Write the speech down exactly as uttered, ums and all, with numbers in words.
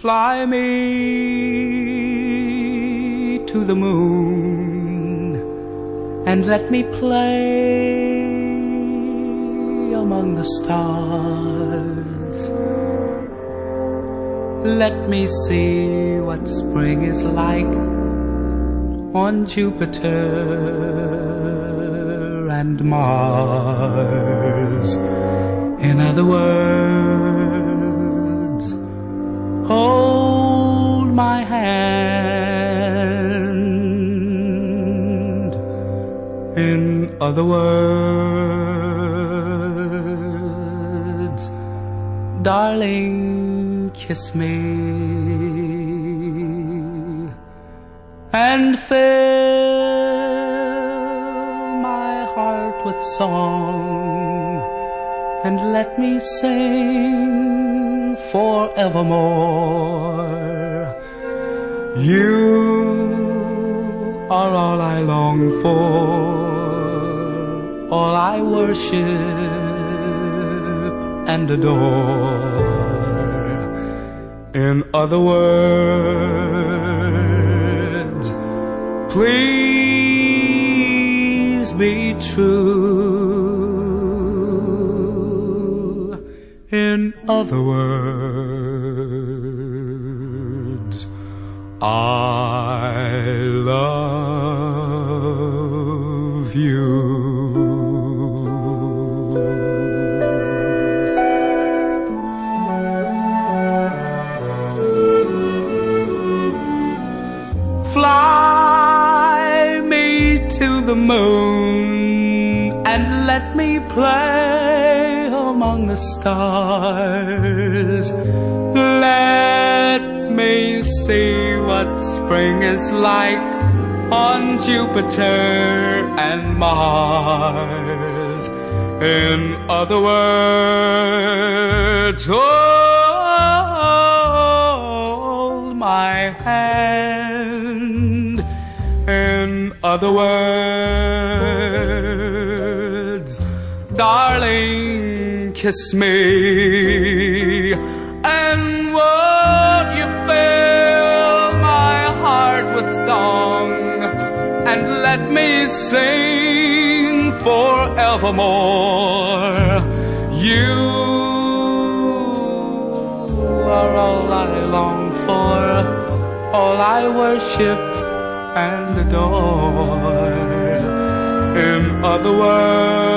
Fly me to the moon and let me play among the stars. Let me see what spring is like on Jupiter and Mars. In other words, hold my hand. In other words, darling, kiss me and fill my heart with song, and let me sing forevermore. You are all I long for, all I worship and adore. In other words, please be true. In other words, I love you. Fly me to the moon and let me play among the stars. Let me see what spring is like on Jupiter and Mars. In other words, hold my hand. In other words, darling, kiss me, and won't you fill my heart with song, and let me sing forevermore. You are all I long for, all I worship and adore. In other words,